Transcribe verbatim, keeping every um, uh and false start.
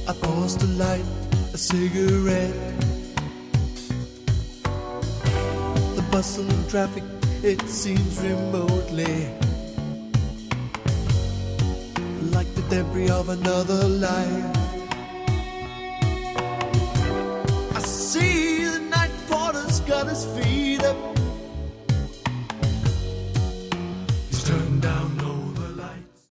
I pause to light a cigarette. The bustling traffic, it seems remotely like the debris of another life. I see the night porter's got his feet